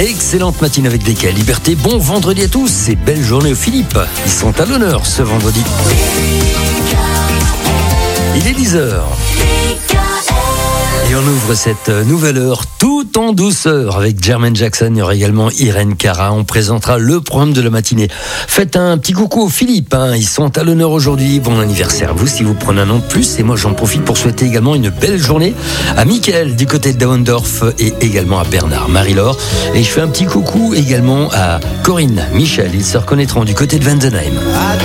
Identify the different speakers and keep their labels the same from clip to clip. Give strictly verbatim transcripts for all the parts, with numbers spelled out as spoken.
Speaker 1: Excellente matinée avec D K L Liberté. Bon vendredi à tous et belle journée aux Philippe. Ils sont à l'honneur ce vendredi. Il est dix heures. Et on ouvre cette nouvelle heure tout en douceur avec Jermaine Jackson. Il y aura également Irène Cara. On présentera le programme de la matinée. Faites un petit coucou aux Philippe. Hein. Ils sont à l'honneur aujourd'hui. Bon anniversaire à vous si vous prenez un an de plus. Et moi, j'en profite pour souhaiter également une belle journée à Mickaël du côté de Dauendorf et également à Bernard, Marie-Laure. Et je fais un petit coucou également à Corinne, Michel. Ils se reconnaîtront du côté de Vendenheim.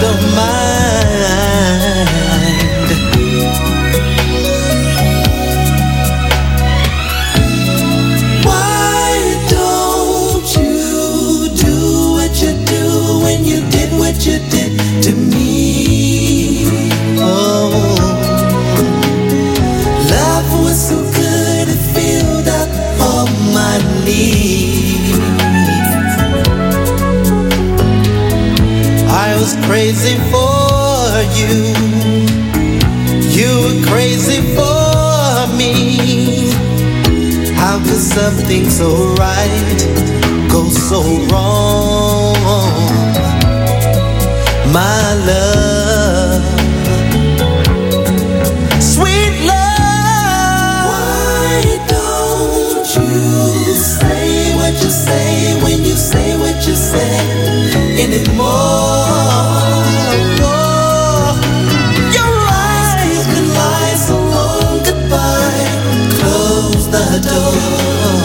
Speaker 2: You did to me. Oh, love was so good it filled up all my needs. I was crazy for you. You were crazy for me. How could something so right go so wrong? My love, sweet love. Why don't you say what you say when you say what you say anymore? Your eyes can lie so long goodbye. Close the door.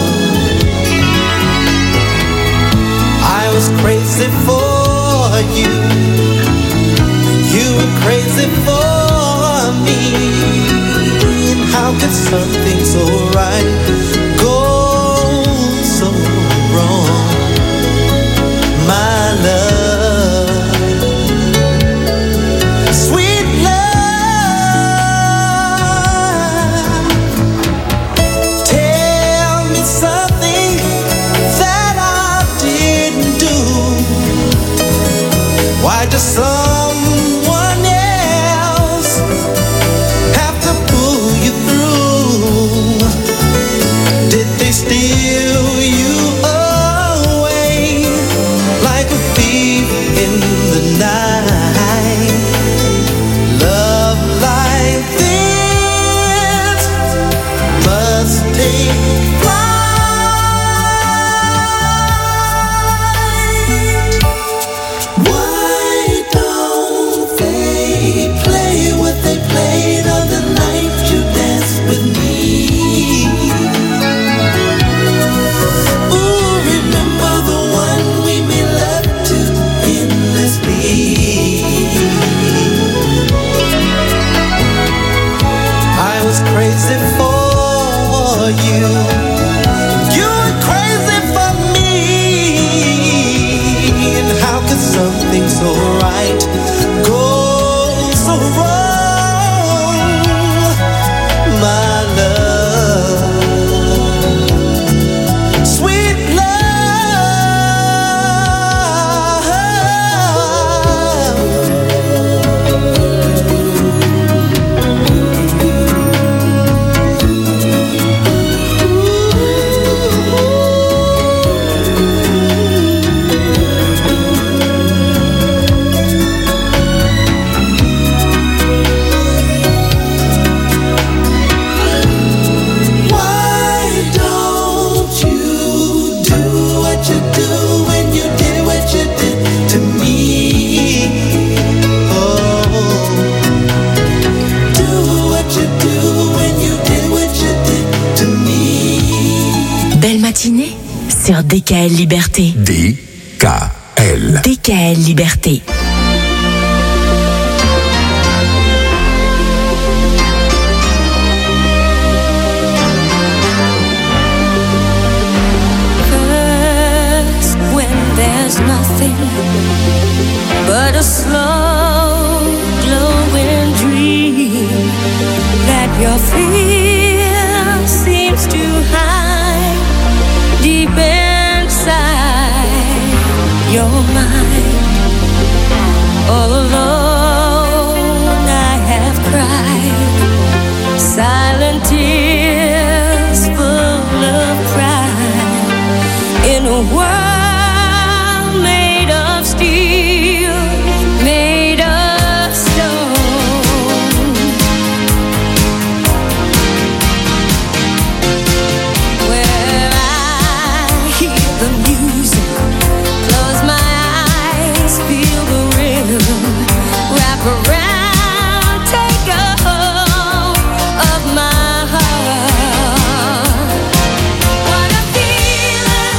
Speaker 2: I was crazy for you. You were crazy for me. And how could something so right go so wrong? My love, sweet love. Tell me something that I didn't do. Why does some steal you away like a thief in the night? Love like this must take flight. Why don't they play what they played on the night you danced with me? Crazy for you. You were crazy for me. And how could something so right go so wrong? My love, sweet love.
Speaker 3: Sur D K L Liberté.
Speaker 4: D K L.
Speaker 3: D K L Liberté.
Speaker 5: First, when there's nothing but a slow glowing dream that your fear seems to hide deep inside your mind. around, take a hold of my heart. What a feeling,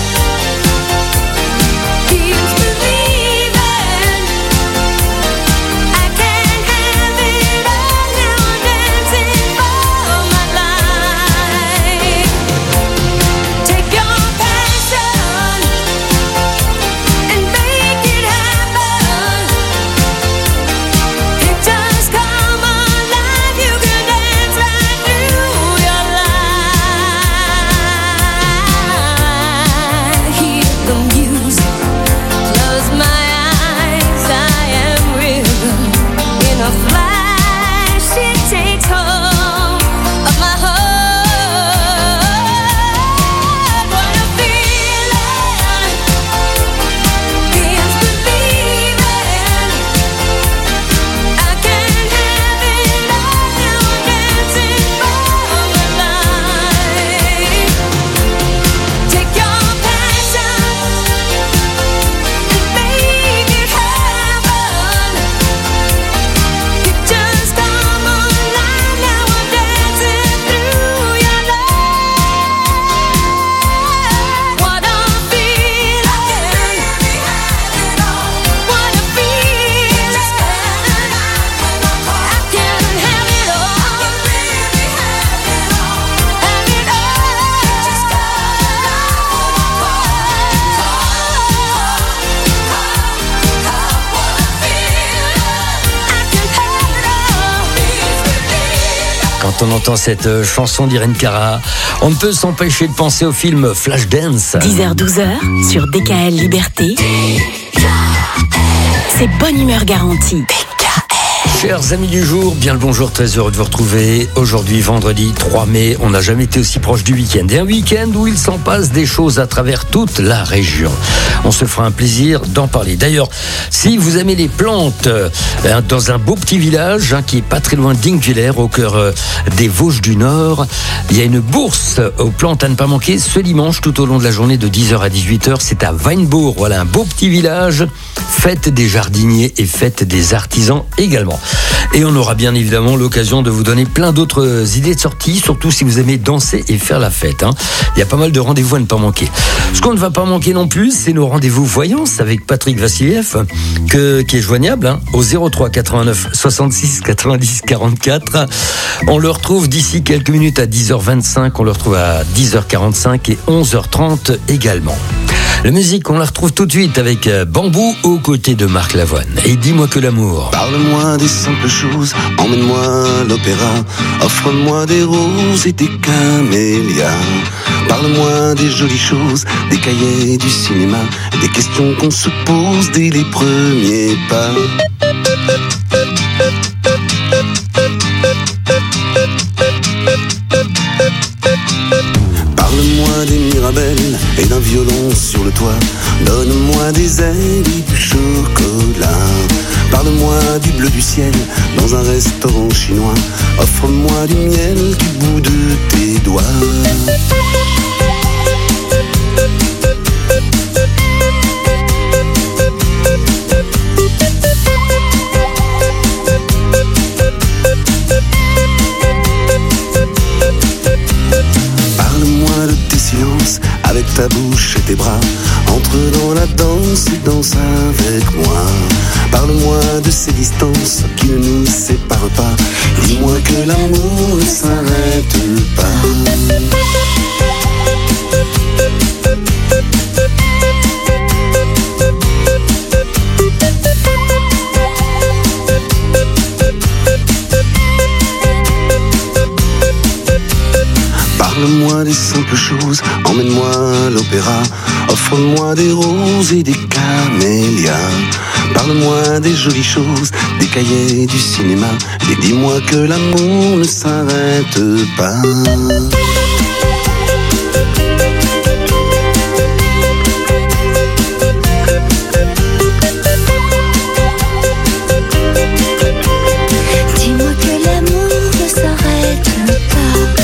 Speaker 5: feels believing. I can't have it all now, I'm dancing for my life. Take your passion and make it happen. It just come alive, you can dance right through your life. Hear the music, close my eyes, I am rhythm. In a flash, it takes hold of my heart. What a feeling, feels believing. I can't have it all now, I'm dancing for my life. Take your passion and make it happen. It just come alive now, I'm dancing through your life. What a feeling, what a feeling. I can have it all, have it
Speaker 1: Quand on entend cette euh, chanson d'Irene Cara, on ne peut s'empêcher de penser au film Flashdance.
Speaker 3: dix heures douze heures sur D K L Liberté. C'est bonne humeur garantie.
Speaker 1: Chers amis du jour, bien le bonjour, très heureux de vous retrouver. Aujourd'hui, vendredi trois mai, on n'a jamais été aussi proche du week-end. Et un week-end où il s'en passe des choses à travers toute la région. On se fera un plaisir d'en parler. D'ailleurs, si vous aimez les plantes, euh, dans un beau petit village hein, qui est pas très loin d'Ingviller, au cœur euh, des Vosges du Nord, il y a une bourse aux plantes à ne pas manquer ce dimanche tout au long de la journée de dix heures à dix-huit heures. C'est à Weinbourg, voilà un beau petit village. Fête des jardiniers et fête des artisans également. Et on aura bien évidemment l'occasion de vous donner plein d'autres idées de sortie, surtout si vous aimez danser et faire la fête. Hein. Il y a pas mal de rendez-vous à ne pas manquer. Ce qu'on ne va pas manquer non plus, c'est nos rendez-vous voyance avec Patrick Vassiliev, que, qui est joignable hein, au zéro trois quatre-vingt-neuf soixante-six quatre-vingt-dix quarante-quatre. On le retrouve d'ici quelques minutes à dix heures vingt-cinq, on le retrouve à dix heures quarante-cinq et onze heures trente également. La musique, on la retrouve tout de suite avec Bambou aux côtés de Marc Lavoine. Et dis-moi que l'amour.
Speaker 6: Parle-moi des simples choses, emmène-moi à l'opéra, offre-moi des roses et des camélias. Parle-moi des jolies choses, des cahiers du cinéma, des questions qu'on se pose dès les premiers pas. Parle-moi des Mirabelles et d'un violon sur le toit. Donne-moi des ailes et du chocolat. Parle-moi du bleu du ciel dans un restaurant chinois. Offre-moi du miel du bout de tes doigts. Parle-moi de tes silences avec ta bouche et tes bras. Entre dans la danse et danse avec moi. Parle-moi de ces distances qui ne nous séparent pas. Dis-moi que l'amour ne s'arrête pas. Parle-moi des simples choses, emmène-moi à l'opéra. Offre-moi des roses et des camélias. Parle-moi des jolies choses, des cahiers du cinéma. Et dis-moi que l'amour ne s'arrête pas.
Speaker 5: Dis-moi que l'amour ne s'arrête pas.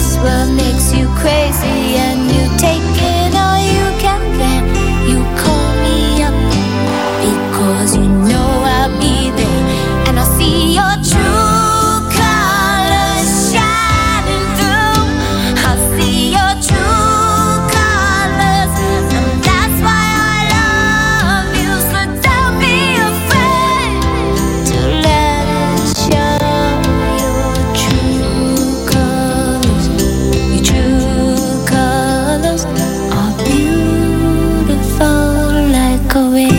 Speaker 5: this world makes you crazy and you take it all you can, then you call me up because you know I'll be there and I'll see your true colors shining through. I'll see your true colors and that's why I love you. So don't be afraid to let us show your true colors. Your true colors are beautiful like a rainbow.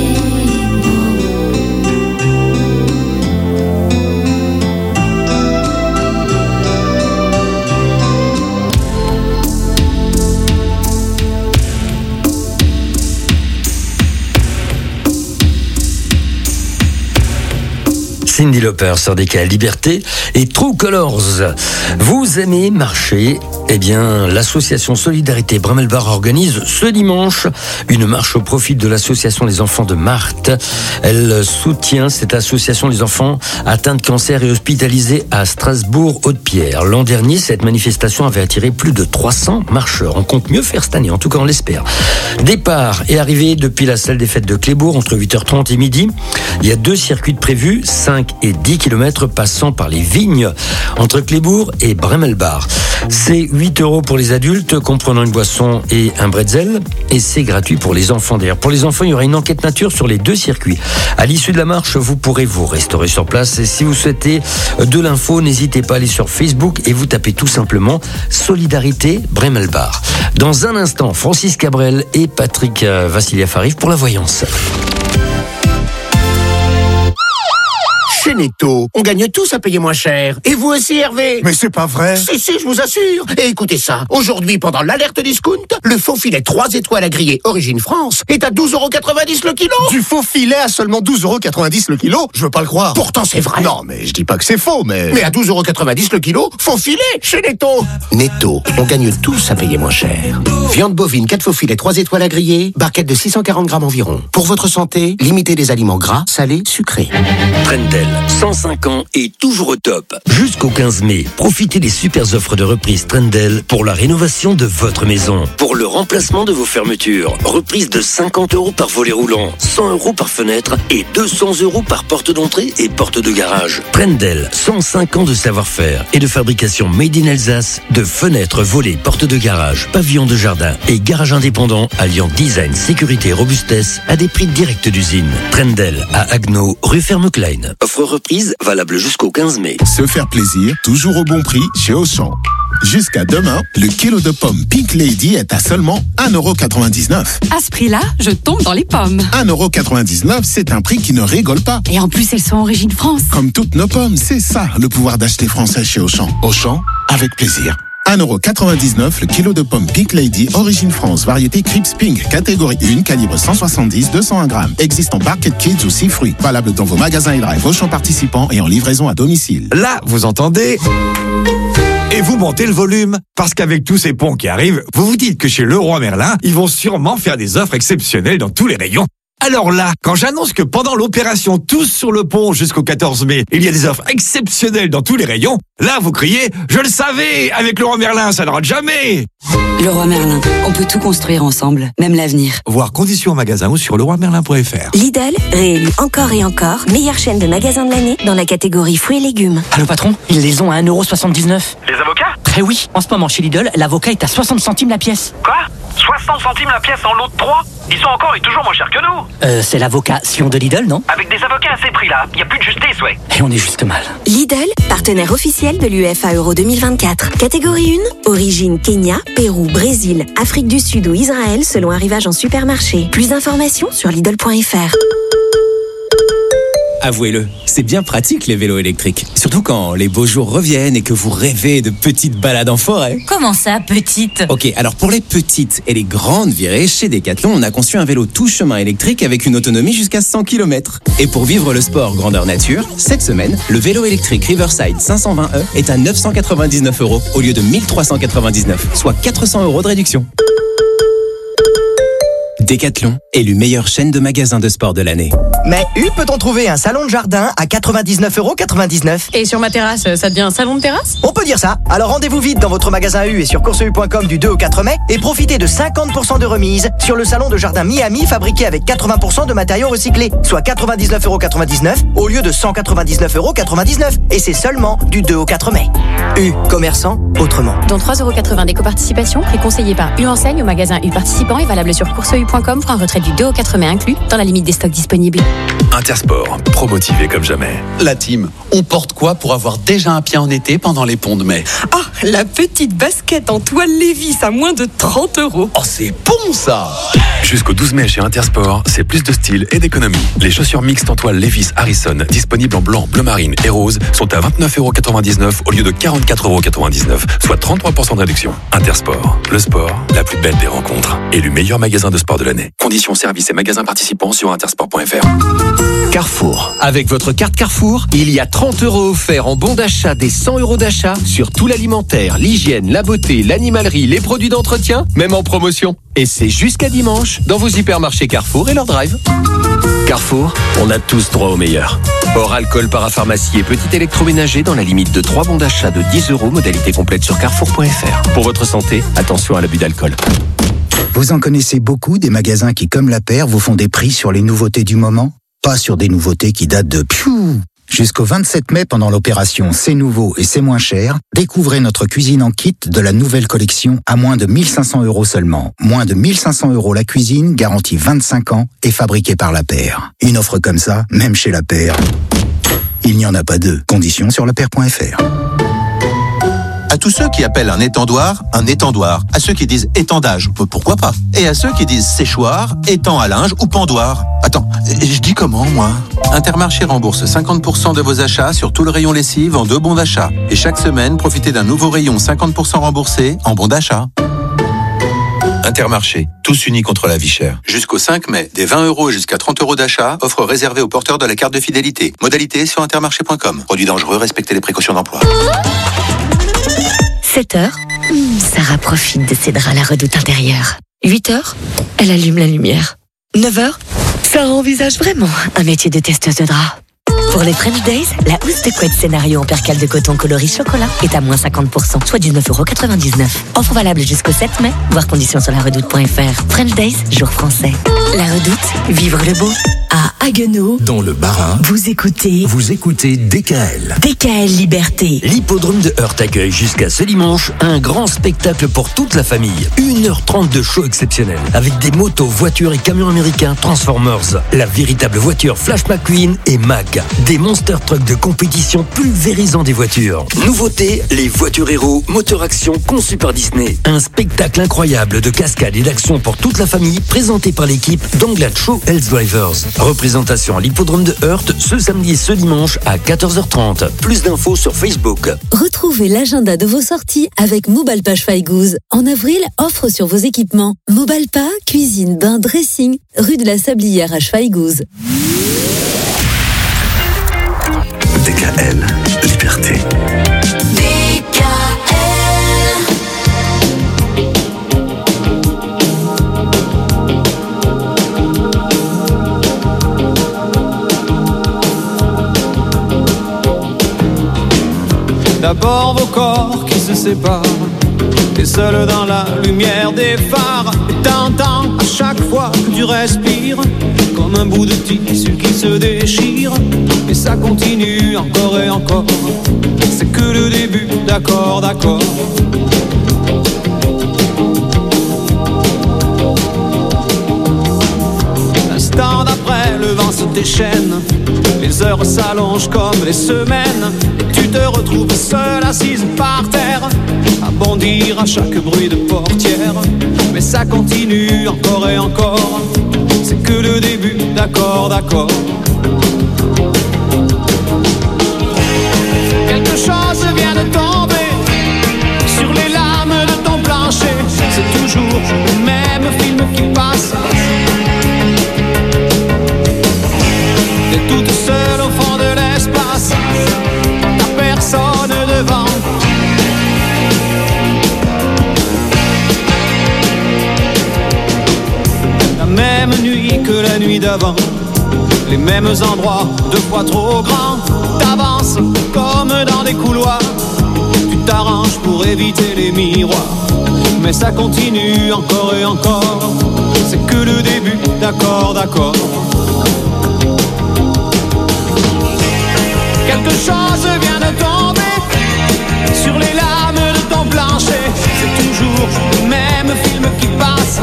Speaker 1: Cyndi Lauper sur D K L Liberté et True Colors. Vous aimez marcher? Eh bien, l'association Solidarité Bramel-Bar organise ce dimanche une marche au profit de l'association Les Enfants de Marthe. Elle soutient cette association Les Enfants atteints de cancer et hospitalisés à Strasbourg-Haute-Pierre. L'an dernier, cette manifestation avait attiré plus de trois cents marcheurs. On compte mieux faire cette année, en tout cas on l'espère. Départ et arrivée depuis la salle des fêtes de Clébourg entre huit heures trente et midi. Il y a deux circuits de prévus, cinq et dix kilomètres passant par les vignes entre Clébourg et Bramel-Bar. C'est huit euros pour les adultes, comprenant une boisson et un bretzel, et c'est gratuit pour les enfants. D'ailleurs, pour les enfants, il y aura une enquête nature sur les deux circuits. À l'issue de la marche, vous pourrez vous restaurer sur place. Et si vous souhaitez de l'info, n'hésitez pas à aller sur Facebook et vous tapez tout simplement Solidarité Bramel-Bar. Dans un instant, Francis Cabrel et Patrick Vassiliev arrivent pour la voyance.
Speaker 7: Chez Netto, on gagne tous à payer moins cher. Et vous aussi, Hervé?
Speaker 8: Mais c'est pas vrai.
Speaker 7: Si, si, je vous assure. Et écoutez ça. Aujourd'hui, pendant l'alerte discount, le faux filet trois étoiles à griller Origine France est à douze euros quatre-vingt-dix le kilo.
Speaker 8: Du faux filet à seulement douze euros quatre-vingt-dix le kilo? Je veux pas le croire.
Speaker 7: Pourtant, c'est vrai.
Speaker 8: Non, mais je dis pas que c'est faux, mais...
Speaker 7: Mais à douze euros quatre-vingt-dix le kilo, faux filet chez Netto. Netto, on gagne tous à payer moins cher. Viande bovine, quatre faux filets, trois étoiles à griller, barquette de six cent quarante grammes environ. Pour votre santé, limitez les aliments gras, salés, sucrés.
Speaker 1: Trendel, cent cinq ans et toujours au top. Jusqu'au quinze mai, profitez des super offres de reprise Trendel pour la rénovation de votre maison. Pour le remplacement de vos fermetures, reprise de cinquante euros par volet roulant, cent euros par fenêtre et deux cents euros par porte d'entrée et porte de garage. Trendel, cent cinq ans de savoir-faire et de fabrication made in Alsace de fenêtres, volets, portes de garage, pavillons de jardin et garage indépendant alliant design, sécurité et robustesse à des prix directs d'usine. Trendel à Agno, rue Ferme-Klein. Offre reprise valable jusqu'au quinze mai.
Speaker 4: Se faire plaisir, toujours au bon prix chez Auchan. Jusqu'à demain, le kilo de pommes Pink Lady est à seulement un euro quatre-vingt-dix-neuf.
Speaker 9: À ce prix-là, je tombe dans les pommes.
Speaker 4: un euro quatre-vingt-dix-neuf, c'est un prix qui ne rigole pas.
Speaker 9: Et en plus, elles sont Origine France.
Speaker 4: Comme toutes nos pommes, c'est ça le pouvoir d'acheter français chez Auchan. Auchan, avec plaisir. un euro quatre-vingt-dix-neuf le kilo de pommes Pink Lady, Origine France, variété Crips Pink, catégorie un, calibre cent soixante-dix à deux cent un grammes. Existe en Barquette Kids ou six fruits. Valable dans vos magasins et drive Auchan participants et en livraison à domicile.
Speaker 10: Là, vous entendez ? Et vous montez le volume. Parce qu'avec tous ces ponts qui arrivent, vous vous dites que chez Leroy Merlin, ils vont sûrement faire des offres exceptionnelles dans tous les rayons. Alors là, quand j'annonce que pendant l'opération Tous sur le pont jusqu'au quatorze mai, il y a des offres exceptionnelles dans tous les rayons, là vous criez « Je le savais, avec Leroy Merlin, ça ne rate jamais !»
Speaker 3: Leroy Merlin, on peut tout construire ensemble, même l'avenir.
Speaker 10: Voir conditions en magasin ou sur leroy merlin point f r.
Speaker 11: Lidl, réélu encore et encore, meilleure chaîne de magasins de l'année dans la catégorie fruits et légumes.
Speaker 12: Allô patron, ils les ont à un euro soixante-dix-neuf.
Speaker 13: Les avocats ?
Speaker 12: Eh oui, en ce moment chez Lidl, l'avocat est à soixante centimes la pièce.
Speaker 13: Quoi ? soixante centimes la pièce en lot de trois ? Ils sont encore et toujours moins chers que nous.
Speaker 12: Euh, c'est l'avocat Sion de Lidl, non ?
Speaker 13: Avec des avocats à ces prix-là, il n'y a plus de justice, ouais.
Speaker 12: Et on est juste mal.
Speaker 11: Lidl, partenaire officiel de l'U E F A Euro deux mille vingt-quatre. Catégorie un, origine Kenya, Pérou, Brésil, Afrique du Sud ou Israël selon arrivage en supermarché. Plus d'informations sur Lidl point f r.
Speaker 14: Avouez-le, c'est bien pratique les vélos électriques. Surtout quand les beaux jours reviennent et que vous rêvez de petites balades en forêt.
Speaker 3: Comment ça, petite ?
Speaker 14: Ok, alors pour les petites et les grandes virées, chez Decathlon, on a conçu un vélo tout chemin électrique avec une autonomie jusqu'à cent kilomètres. Et pour vivre le sport grandeur nature, cette semaine, le vélo électrique Riverside cinq cent vingt E est à neuf cent quatre-vingt-dix-neuf euros au lieu de mille trois cent quatre-vingt-dix-neuf, soit quatre cents euros de réduction. Décathlon, élu meilleure chaîne de magasins de sport de l'année.
Speaker 15: Mais U peut-on trouver un salon de jardin à quatre-vingt-dix-neuf euros quatre-vingt-dix-neuf?
Speaker 9: Et sur ma terrasse, ça devient un salon de terrasse?
Speaker 15: On peut dire ça. Alors rendez-vous vite dans votre magasin U et sur course u point com du deux au quatre mai et profitez de cinquante pour cent de remise sur le salon de jardin Miami fabriqué avec quatre-vingts pour cent de matériaux recyclés, soit quatre-vingt-dix-neuf euros quatre-vingt-dix-neuf au lieu de cent quatre-vingt-dix-neuf euros quatre-vingt-dix-neuf. Et c'est seulement du deux au quatre mai. U, commerçant autrement.
Speaker 9: Dans trois euros quatre-vingts d'éco-participation, préconseillé par U Enseigne au magasin U participant et valable sur course u point com pour un retrait du deux au quatre mai inclus dans la limite des stocks disponibles.
Speaker 16: Intersport, pro-motivé comme jamais.
Speaker 17: La team, on porte quoi pour avoir déjà un pied en été pendant les ponts de mai?
Speaker 9: Ah, la petite basket en toile Lévis à moins de trente euros.
Speaker 17: Oh, c'est bon ça!
Speaker 16: Jusqu'au douze mai chez Intersport, c'est plus de style et d'économie. Les chaussures mixtes en toile Levi's Harrison, disponibles en blanc, bleu marine et rose, sont à vingt-neuf euros quatre-vingt-dix-neuf au lieu de quarante-quatre euros quatre-vingt-dix-neuf, soit trente-trois pour cent de réduction. Intersport, le sport, la plus belle des rencontres. Élu meilleur magasin de sport de l'année. Conditions, services et magasins participants sur intersport point f r.
Speaker 18: Carrefour. Avec votre carte Carrefour, il y a trente euros offerts en bon d'achat des cent euros d'achat sur tout l'alimentaire, l'hygiène, la beauté, l'animalerie, les produits d'entretien, même en promotion. Et c'est jusqu'à dimanche dans vos hypermarchés Carrefour et leur drive. Carrefour, on a tous droit au meilleur. Hors alcool, parapharmacie et petit électroménager dans la limite de trois bons d'achat de dix euros, modalité complète sur carrefour point f r. Pour votre santé, attention à l'abus d'alcool.
Speaker 19: Vous en connaissez beaucoup des magasins qui, comme La Paire, vous font des prix sur les nouveautés du moment? Pas sur des nouveautés qui datent de piou. Jusqu'au vingt-sept mai, pendant l'opération C'est nouveau et c'est moins cher, découvrez notre cuisine en kit de la nouvelle collection à moins de mille cinq cents euros seulement. Moins de mille cinq cents euros la cuisine, garantie vingt-cinq ans et fabriquée par La Paire. Une offre comme ça, même chez La Paire, il n'y en a pas deux. Conditions sur la paire point f r.
Speaker 20: À tous ceux qui appellent un étendoir, un étendoir. À ceux qui disent étendage, pourquoi pas. Et à ceux qui disent séchoir, étend à linge ou pendoir. Attends, je dis comment, moi? Intermarché rembourse cinquante pour cent de vos achats sur tout le rayon lessive en deux bons d'achat. Et chaque semaine, profitez d'un nouveau rayon cinquante pour cent remboursé en bons d'achat. Intermarché, tous unis contre la vie chère. Jusqu'au cinq mai, des vingt euros jusqu'à trente euros d'achat, offre réservée aux porteurs de la carte de fidélité. Modalité sur intermarché point com. Produit dangereux, respectez les précautions d'emploi.
Speaker 21: sept heures, Sarah profite de ses draps à la Redoute intérieure. huit heures, elle allume la lumière. neuf heures, Sarah envisage vraiment un métier de testeuse de draps. Pour les French Days, la housse de couette scénario en percale de coton coloris chocolat est à moins cinquante pour cent, soit dix-neuf euros quatre-vingt-dix-neuf. Offre valable jusqu'au sept mai, voir conditions sur la redoute point f r. French Days, jour français. La Redoute, vivre le beau. À Haguenau,
Speaker 22: dans le Bas-Rhin,
Speaker 21: vous écoutez
Speaker 22: Vous écoutez D K L.
Speaker 21: D K L Liberté.
Speaker 1: L'hippodrome de Heurt accueille jusqu'à ce dimanche un grand spectacle pour toute la famille. une heure trente de show exceptionnel avec des motos, voitures et camions américains Transformers, la véritable voiture Flash McQueen et Mac, des monster trucks de compétition pulvérisant des voitures. Nouveauté, les voitures héros, moteur action conçus par Disney. Un spectacle incroyable de cascades et d'action pour toute la famille présenté par l'équipe d'Anglat Show Health Drivers. Représentation à l'hippodrome de Heurt ce samedi et ce dimanche à quatorze heures trente. Plus d'infos sur Facebook.
Speaker 23: Retrouvez l'agenda de vos sorties avec Mobalpa Schweighouse. En avril, offre sur vos équipements. Mobalpa, cuisine, bain, dressing, rue de la Sablière à Schweighouse.
Speaker 22: D K L, Liberté.
Speaker 2: D K
Speaker 24: D'abord vos corps qui se séparent, et seul dans la lumière des phares. Et t'entends à chaque fois que tu respires, comme un bout de tissu qui se déchire. Et ça continue encore et encore, c'est que le début, d'accord, d'accord. L'instant d'après, le vent se déchaîne, les heures s'allongent comme les semaines. Et tu te retrouves seule assise par terre, à bondir à chaque bruit de portière. Mais ça continue encore et encore, c'est que le début, d'accord, d'accord. Quelque chose vient de tomber sur les lames de ton plancher. C'est toujours le même film qui passe. T'es toute seule au fond de l'espace, t'as personne devant. La mer nuit d'avant. Les mêmes endroits, deux fois trop grands. T'avances comme dans des couloirs. Tu t'arranges pour éviter les miroirs. Mais ça continue encore et encore. C'est que le début, d'accord, d'accord. Quelque chose vient de tomber sur les lames de ton plancher. C'est toujours le même film qui passe.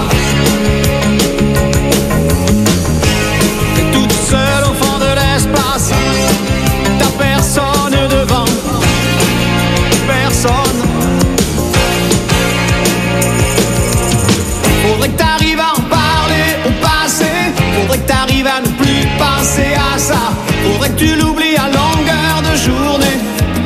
Speaker 24: T'es toute seule au fond de l'espace. T'as personne devant, personne. Faudrait que t'arrives à en parler au passé. Faudrait que t'arrives à ne plus penser à ça. Faudrait que tu l'oublies à longueur de journée.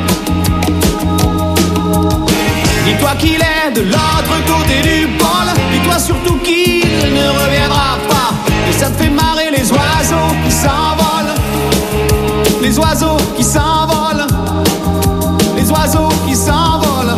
Speaker 24: Dis-toi qu'il est de l'autre côté du pôle. Dis-toi surtout qu'il ne reviendra pas. Et ça te fait marrer les oiseaux qui s'envolent. Les oiseaux qui s'envolent. Les oiseaux qui s'envolent.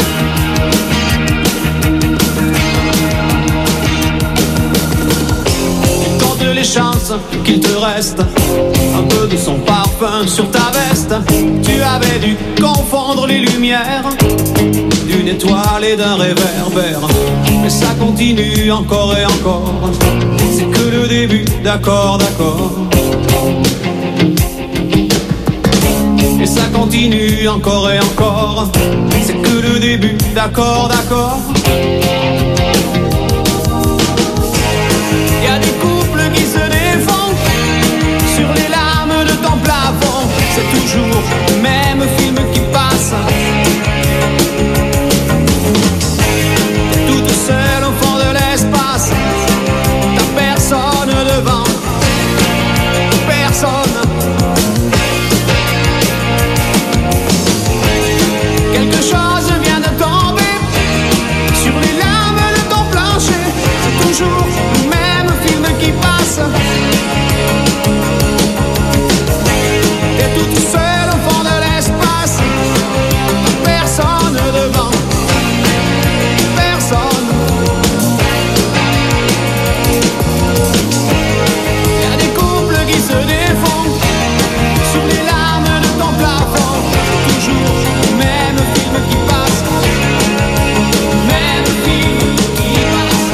Speaker 24: Tu comptes les chances qu'il te reste un peu de son parfum sur ta veste. Tu avais dû confondre les lumières d'une étoile et d'un réverbère. Mais ça continue encore et encore. C'est que le début, d'accord, d'accord. Et ça continue encore et encore. C'est que le début, d'accord, d'accord. Y a des couples qui se défendent sur les lames de ton plafond. C'est toujours le même film qui passe. T'es toute seule au fond de l'espace. T'as personne devant, personne. Quelque chose vient de tomber sur les lames de ton plancher. C'est toujours le même film qui passe. T'es toute seule au fond de l'espace. Personne devant, personne. Y a des couples qui se défendent sur les larmes de ton plafond. C'est toujours le même film qui passe. Le même film qui passe.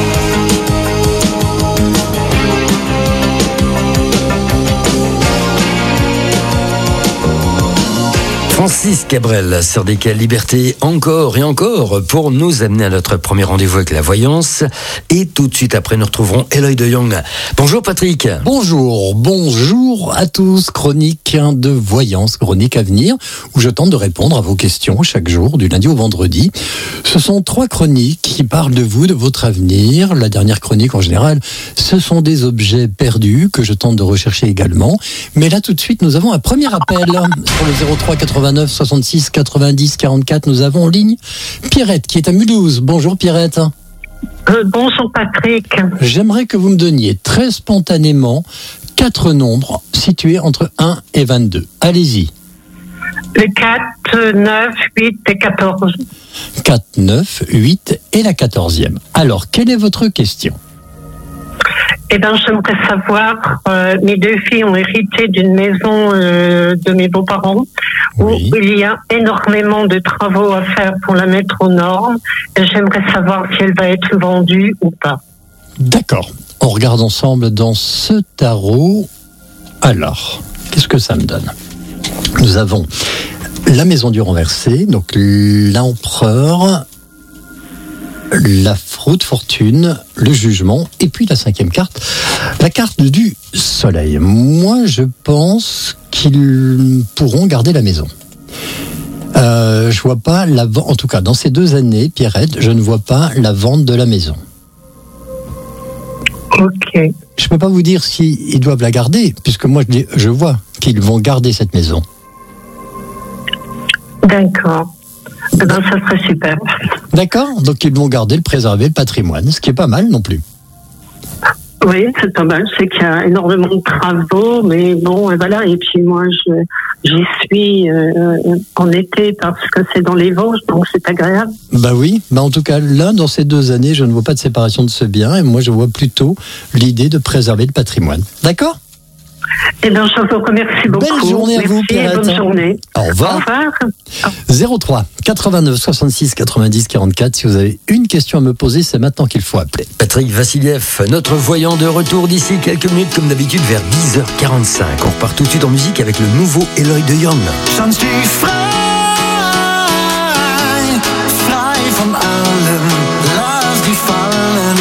Speaker 1: Francis Cabrel sur D K L Liberté, encore et encore, pour nous amener à notre premier rendez-vous avec la voyance. Et tout de suite après, nous retrouverons Eloy de Jong. Bonjour Patrick.
Speaker 5: Bonjour, bonjour à tous. Chronique de voyance, chronique à venir, où je tente de répondre à vos questions chaque jour, du lundi au vendredi. Ce sont trois chroniques qui parlent de vous, de votre avenir. La dernière chronique, en général, ce sont des objets perdus que je tente de rechercher également. Mais là, tout de suite, nous avons un premier appel sur le zéro trois quatre-vingt-neuf soixante-six quatre-vingt-dix quarante-quatre. Nous avons en ligne Pierrette qui est à Mulhouse. Bonjour Pierrette.
Speaker 6: Euh, bonjour Patrick.
Speaker 5: J'aimerais que vous me donniez très spontanément quatre nombres situés entre un et vingt-deux. Allez-y.
Speaker 6: Le quatre, neuf, huit et quatorze.
Speaker 5: quatre, neuf, huit et la quatorzième. Alors, quelle est votre question ?
Speaker 6: Eh bien, j'aimerais savoir, euh, mes deux filles ont hérité d'une maison euh, de mes beaux-parents où oui. il y a énormément de travaux à faire pour la mettre aux normes. Et j'aimerais savoir si elle va être vendue ou pas.
Speaker 5: D'accord. On regarde ensemble dans ce tarot. Alors, qu'est-ce que ça me donne ? Nous avons la maison du renversé, donc l'empereur, la roue de fortune, le jugement, et puis la cinquième carte, la carte du soleil. Moi, je pense qu'ils pourront garder la maison. Euh, je vois pas la vente, en tout cas, dans ces deux années, Pierrette, je ne vois pas la vente de la maison.
Speaker 6: Ok.
Speaker 5: Je peux pas vous dire s'ils doivent la garder, puisque moi, je, je vois qu'ils vont garder cette maison.
Speaker 6: D'accord. Eh ben, ça serait super.
Speaker 5: D'accord, donc ils vont garder, le préserver, le patrimoine, ce qui est pas mal non plus.
Speaker 6: Oui, c'est pas mal. C'est qu'il y a énormément de travaux, mais bon, et voilà. Et puis moi, je, j'y suis euh, en été parce que c'est dans les Vosges, donc c'est agréable.
Speaker 5: Bah oui, bah en tout cas, là, dans ces deux années, je ne vois pas de séparation de ce bien, et moi, je vois plutôt l'idée de préserver le patrimoine. D'accord ?
Speaker 6: Eh bien, je vous remercie beaucoup.
Speaker 5: Belle journée à
Speaker 6: Merci
Speaker 5: vous, Pierrette.
Speaker 6: Bonne journée.
Speaker 5: Au revoir.
Speaker 6: Au revoir.
Speaker 5: zéro trois quatre-vingt-neuf soixante-six quatre-vingt-dix quarante-quatre. Si vous avez une question à me poser, c'est maintenant qu'il faut appeler.
Speaker 1: Patrick Vassiliev, notre voyant de retour d'ici quelques minutes, comme d'habitude, vers dix heures quarante-cinq. On repart tout de suite en musique avec le nouveau Eloy de Young.
Speaker 2: Sonst wie frei, frei von allem, lass dich fallen.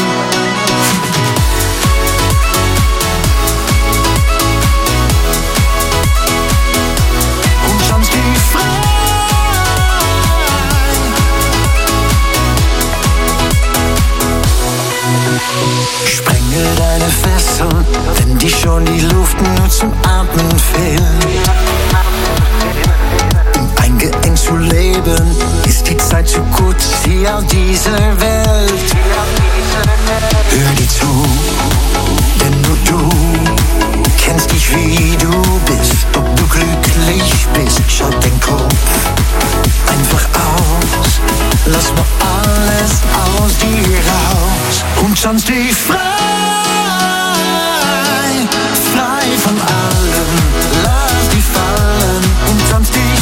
Speaker 2: Und sonst wie frei, sprenge deine Fesseln, wenn dir schon die Luft nur zum Atmen fehlt. Eingeengt zu leben, ist die Zeit zu kurz hier auf dieser Welt. Hör dir zu, denn nur du kennst dich wie du bist. Ob du glücklich bist, schau den Kopf einfach aus. Lass mal alles aus dir raus und sonst die frei, frei von allem. Lass die fallen und sonst die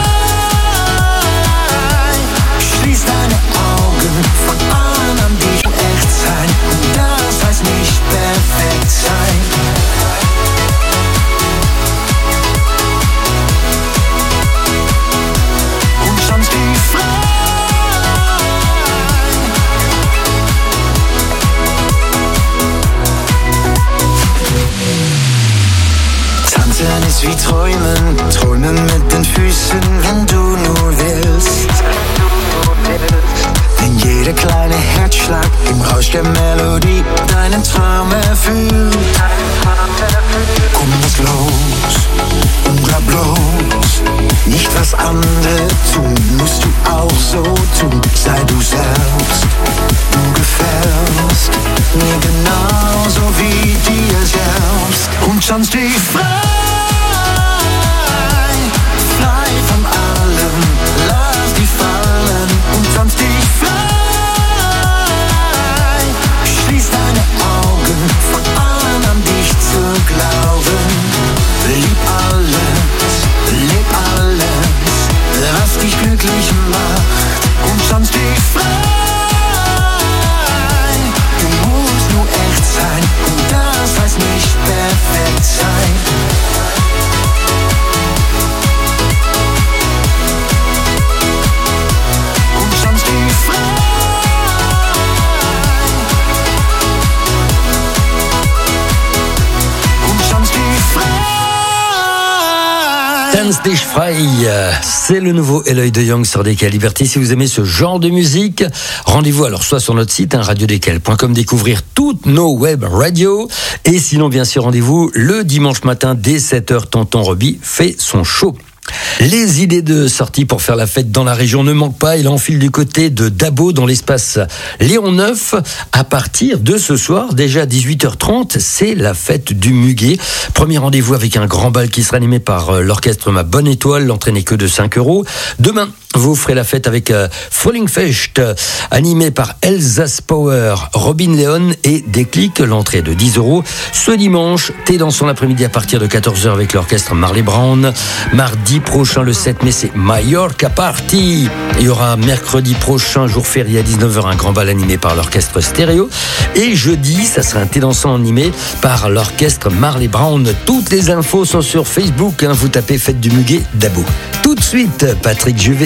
Speaker 2: frei. Schließ deine Augen, fang an an dich echt sein. Und das heißt nicht perfekt sein. Und sonst die frei. Tanzen ist wie Träumen, träumen mit den Füßen, wenn du nur willst. Denn jeder kleine Herzschlag im Rausch der Melodie deinen Traum erfüllt. Komm, lass los und glaub bloß, nicht was andere tun, musst du auch so tun. Sei du selbst, du gefällst mir genauso wie dir selbst. Und sonst die frei, frei von allem, lass die fallen und sonst die frei. Schließ deine Augen, fang an an dich zu glauben. Lieb alles, leb alles, was dich glücklich macht und sonst die frei. Du musst nur echt sein und das heißt nicht perfekt sein. Und sonst die frei. Und sonst die frei.
Speaker 1: Dance dich frei, c'est le nouveau Eloy de Young sur D K L Liberté. Si vous aimez ce genre de musique, rendez-vous alors soit sur notre site hein, radio d k l point com, découvrir toutes nos web radios, et sinon bien sûr rendez-vous le dimanche matin dès sept heures, Tonton Roby fait son show. Les idées de sortie pour faire la fête dans la région ne manquent pas. Il enfile du côté de Dabo dans l'espace Léon neuf. À partir de ce soir, déjà à dix-huit heures trente, c'est la fête du Muguet. Premier rendez-vous avec un grand bal qui sera animé par l'orchestre Ma Bonne Étoile. L'entrée n'est que de cinq euros. Demain, vous ferez la fête avec euh, Frühlingfest, animé par Elsace Power, Robin Leon et Déclic. L'entrée de dix euros. Ce dimanche, thé dansant l'après-midi à partir de quatorze heures avec l'orchestre Marley Brown. Mardi prochain, le sept mai, c'est Mallorca Party. Il y aura mercredi prochain, jour férié à dix-neuf heures, un grand bal animé par l'orchestre Stéréo. Et jeudi, ça sera un thé dansant animé par l'orchestre Marley Brown. Toutes les infos sont sur Facebook. Hein, vous tapez Fête du Muguet Dabo. Tout de suite, Patrick Juvet.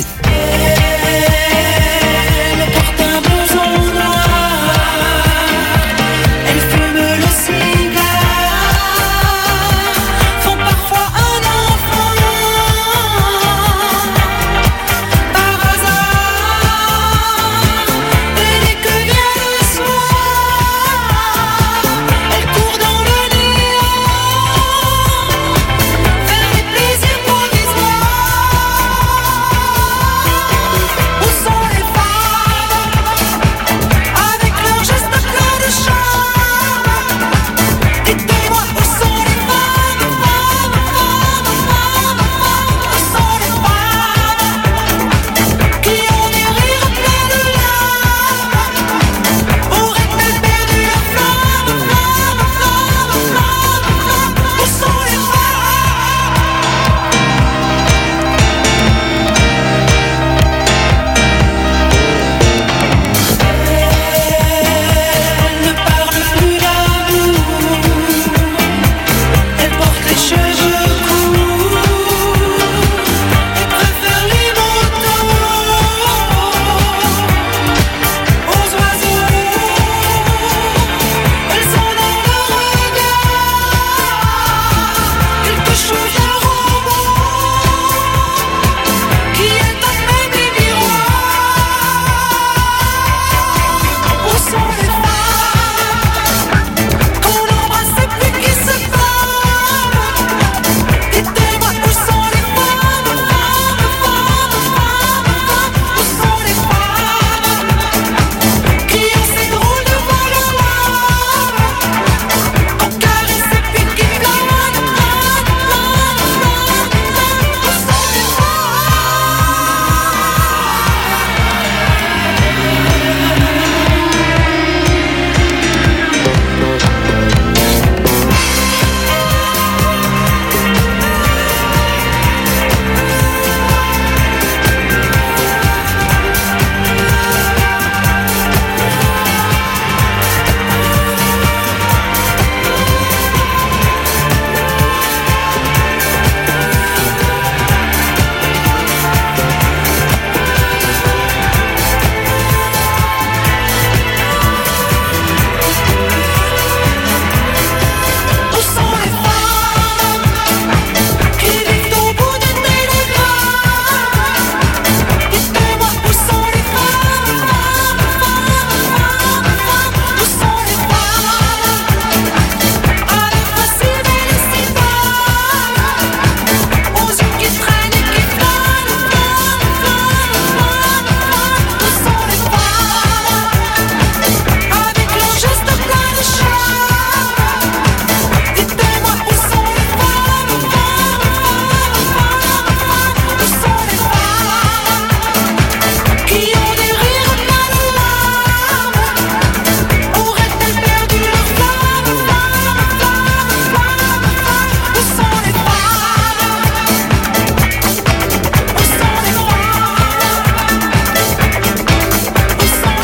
Speaker 2: Vers les plaisirs provisoires.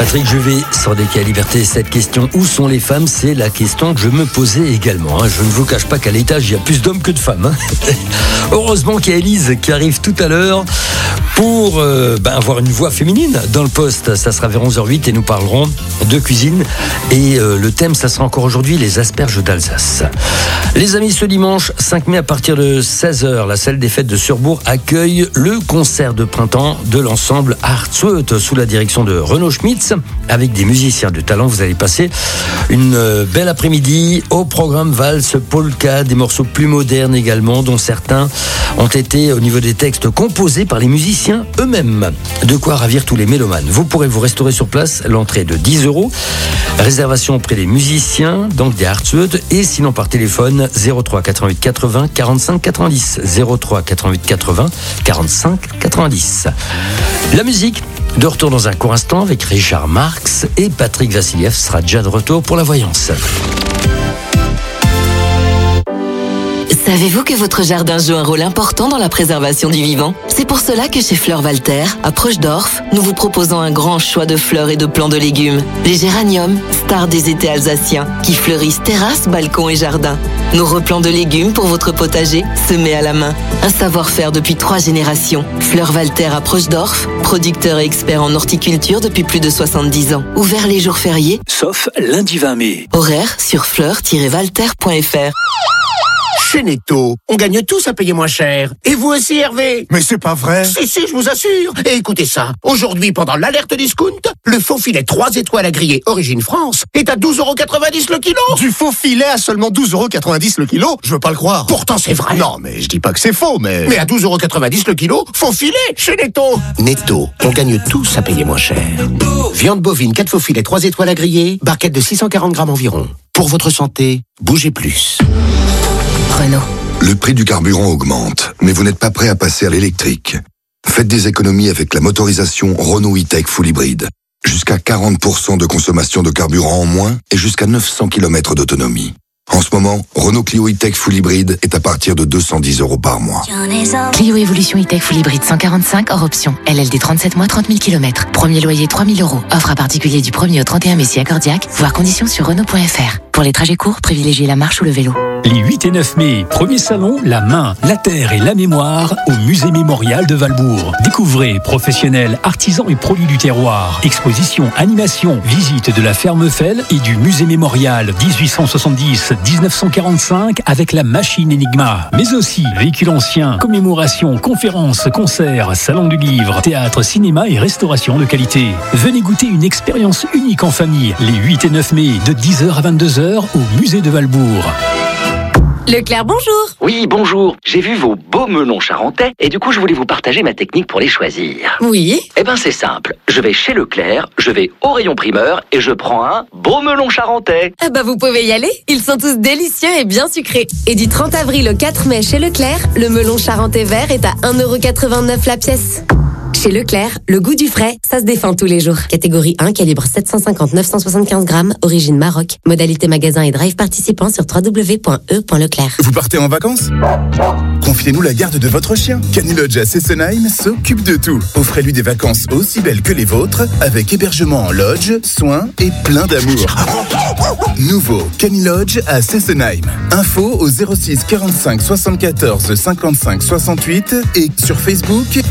Speaker 1: Patrick Juvet sur D K L Liberté. Cette question, où sont les femmes? C'est la question que je me posais également. Je ne vous cache pas qu'à l'étage, il y a plus d'hommes que de femmes. Heureusement qu'il y a Élise qui arrive tout à l'heure pour euh, ben, avoir une voix féminine dans le poste. Ça sera vers onze heures huit et nous parlerons de cuisine. Et euh, le thème, ça sera encore aujourd'hui les asperges d'Alsace. Les amis, ce dimanche cinq mai à partir de seize heures, la salle des fêtes de Surbourg accueille le concert de printemps de l'ensemble Hartsuet sous la direction de Renaud Schmitz avec des musiciens de talent. Vous allez passer une belle après-midi au programme valse, polka, des morceaux plus modernes également, dont certains ont été au niveau des textes composés par les musiciens eux-mêmes. De quoi ravir tous les mélomanes. Vous pourrez vous restaurer sur place, l'entrée de dix euros. Réservation auprès des musiciens, donc des Hartsuet, et sinon par téléphone zéro trois quatre-vingt-huit quatre-vingts quarante-cinq quatre-vingt-dix. zéro trois quatre-vingt-huit quatre-vingts quarante-cinq quatre-vingt-dix. La musique, de retour dans un court instant avec Richard Marx, et Patrick Vassiliev sera déjà de retour pour la voyance.
Speaker 21: Savez-vous que votre jardin joue un rôle important dans la préservation du vivant? C'est pour cela que chez Fleurs Walter, à Proche-d'Orf, nous vous proposons un grand choix de fleurs et de plants de légumes. Les géraniums, stars des étés alsaciens, qui fleurissent terrasses, balcons et jardins. Nos replants de légumes pour votre potager, semés à la main. Un savoir-faire depuis trois générations. Fleurs Walter à Proche-d'Orf, producteur et expert en horticulture depuis plus de soixante-dix ans. Ouvert les jours fériés,
Speaker 22: sauf lundi vingt mai.
Speaker 21: Horaire sur fleurs tiret walter point f r.
Speaker 4: Chez Netto, on gagne tous à payer moins cher. Et vous aussi, Hervé?
Speaker 7: Mais c'est pas vrai.
Speaker 4: Si, si, je vous assure. Et écoutez ça. Aujourd'hui, pendant l'alerte discount, le faux filet trois étoiles à griller Origine France est à douze euros quatre-vingt-dix le kilo.
Speaker 7: Du faux filet à seulement douze euros quatre-vingt-dix le kilo? Je veux pas le croire.
Speaker 4: Pourtant, c'est vrai.
Speaker 7: Non, mais je dis pas que c'est faux, mais...
Speaker 4: Mais à douze euros quatre-vingt-dix le kilo, faux filet chez Netto. Netto, on gagne tous à payer moins cher. Viande bovine, quatre faux filets, trois étoiles à griller, barquette de six cent quarante grammes environ. Pour votre santé, bougez plus.
Speaker 21: Renault.
Speaker 8: Le prix du carburant augmente, mais vous n'êtes pas prêt à passer à l'électrique. Faites des économies avec la motorisation Renault E-Tech Full Hybrid. Jusqu'à quarante pour cent de consommation de carburant en moins et jusqu'à neuf cents kilomètres d'autonomie. En ce moment, Renault Clio E-Tech Full Hybrid est à partir de deux cent dix euros par mois.
Speaker 21: Clio Evolution E-Tech Full Hybrid cent quarante-cinq hors option. L L D trente-sept mois, trente mille kilomètres. Premier loyer trois mille euros. Offre à particulier du premier au trente et un mai si accordiaque. Voir conditions sur Renault point f r. Pour les trajets courts, privilégiez la marche ou le vélo.
Speaker 22: Les huit et neuf mai, premier salon La Main, la Terre et la Mémoire au Musée Mémorial de Valbourg. Découvrez professionnels, artisans et produits du terroir. Exposition, animation, visite de la ferme Fell et du Musée Mémorial dix-huit cent soixante-dix à dix-neuf cent quarante-cinq avec la machine Enigma. Mais aussi véhicules anciens, commémorations, conférences, concerts, salon du livre, théâtre, cinéma et restauration de qualité. Venez goûter une expérience unique en famille les huit et neuf mai de dix heures à vingt-deux heures au Musée de Valbourg.
Speaker 10: Leclerc, bonjour.
Speaker 25: Oui, bonjour. J'ai vu vos beaux melons charentais et du coup, je voulais vous partager ma technique pour les choisir.
Speaker 10: Oui.
Speaker 25: Eh ben, c'est simple. Je vais chez Leclerc, je vais au rayon primeur et je prends un beau melon charentais.
Speaker 10: Ah bah, vous pouvez y aller. Ils sont tous délicieux et bien sucrés. Et du trente avril au quatre mai chez Leclerc, le melon charentais vert est à un euro quatre-vingt-neuf la pièce. Chez Leclerc, le goût du frais, ça se défend tous les jours. Catégorie un, calibre sept cent cinquante à neuf cent soixante-quinze grammes, origine Maroc. Modalité magasin et drive participant sur w w w point e point leclerc.
Speaker 7: Vous partez en vacances? Confiez-nous la garde de votre chien. Canilodge à Sesenheim s'occupe de tout. Offrez-lui des vacances aussi belles que les vôtres, avec hébergement en lodge, soins et plein d'amour. Nouveau Canilodge à Sesenheim. Info au zéro six quarante-cinq soixante-quatorze cinquante-cinq soixante-huit et sur Facebook.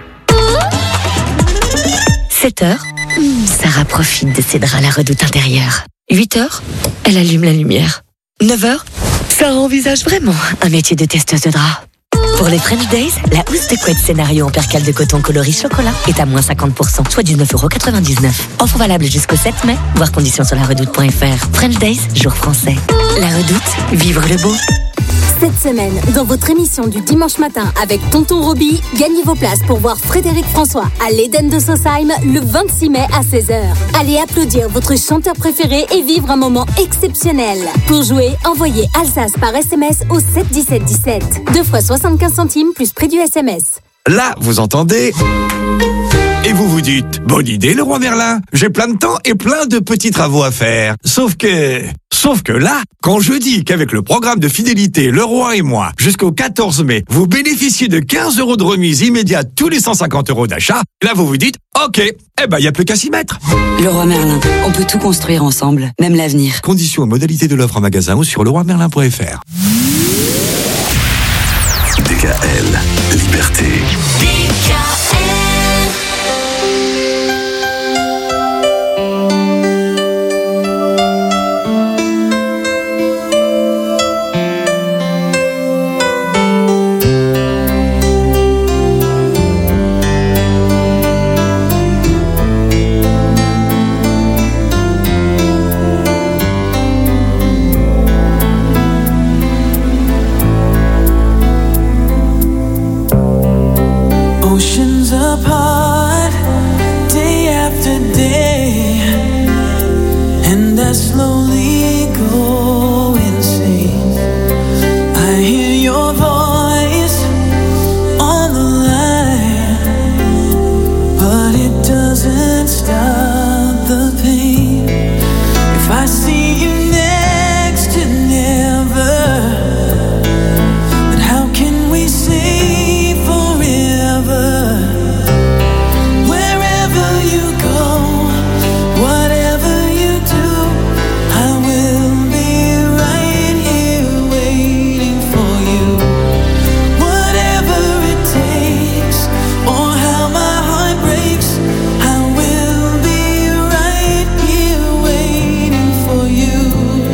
Speaker 21: sept heures, Sarah profite de ses draps à la redoute intérieure. huit heures, elle allume la lumière. neuf heures, Sarah envisage vraiment un métier de testeuse de draps. Pour les French Days, la housse de couette scénario en percale de coton coloris chocolat est à moins cinquante pour cent, soit dix-neuf euros quatre-vingt-dix-neuf. Offre valable jusqu'au sept mai. Voir conditions sur la redoute point f r. French Days, jour français. La redoute, vivre le beau.
Speaker 26: Cette semaine, dans votre émission du dimanche matin avec Tonton Roby, gagnez vos places pour voir Frédéric François à l'Éden de Sausheim le vingt-six mai à seize heures. Allez applaudir votre chanteur préféré et vivre un moment exceptionnel. Pour jouer, envoyez Alsace par S M S au sept dix-sept dix-sept. Deux fois soixante-quinze centimes plus prix du S M S.
Speaker 27: Là, vous entendez... Et
Speaker 3: Et vous vous dites, bonne idée Leroy Merlin, j'ai plein de temps et plein de petits travaux à faire. Sauf que... Sauf que là, quand je dis qu'avec le programme de fidélité Leroy et moi, jusqu'au quatorze mai, vous bénéficiez de quinze euros de remise immédiate tous les cent cinquante euros d'achat, là vous vous dites, ok, eh ben il n'y a plus qu'à s'y mettre.
Speaker 21: Leroy Merlin, on peut tout construire ensemble, même l'avenir.
Speaker 3: Conditions et modalités de l'offre en magasin ou sur leroy merlin point f r.
Speaker 11: D K L, liberté. D K L.
Speaker 2: Oceans apart, day after day, and I slowly go insane. I hear your voice on the line, but it doesn't stop the pain. If I see you next to never, then how can we say forever? Wherever you go, whatever you do, I will be right here waiting for you. Whatever it takes, or how my heart breaks, I will be right here waiting for you.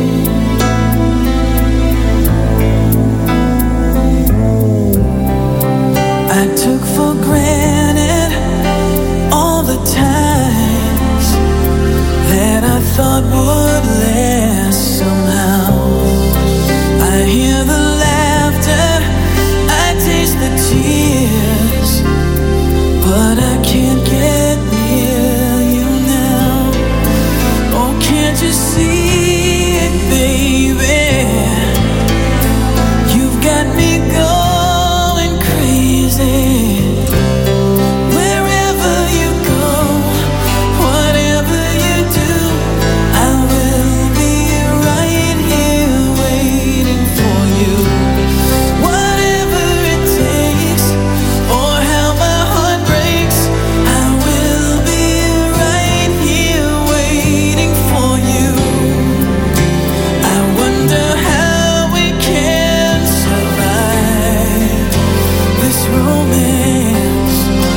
Speaker 2: I took for granted all the times that I thought would last somehow. I hear the laughter, I taste the tears, but I can't get near you now. Oh, can't you see it, baby? You've got me going crazy. Wherever you go, whatever you do, I will be right here waiting for you. Whatever it takes, or how my heart breaks, I will be right here waiting for you. I wonder how we can survive this romance,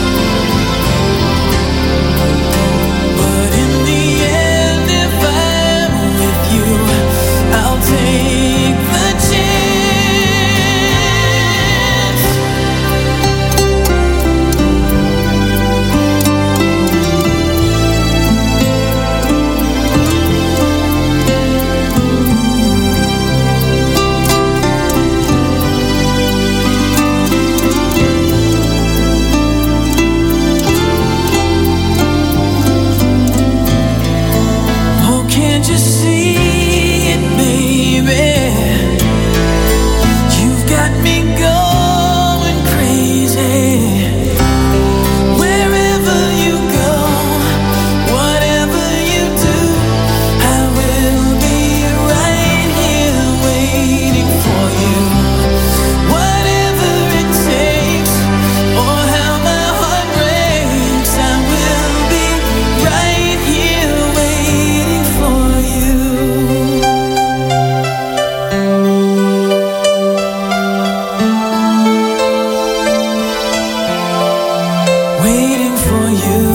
Speaker 2: but in the end, if I'm with you, I'll take the chance. Oh, can't you see it, baby? You've got me going crazy. Wherever you go, whatever you do, I will be right here waiting for you. Whatever it takes, or how my heart breaks, I will be right here waiting for you. Waiting for you.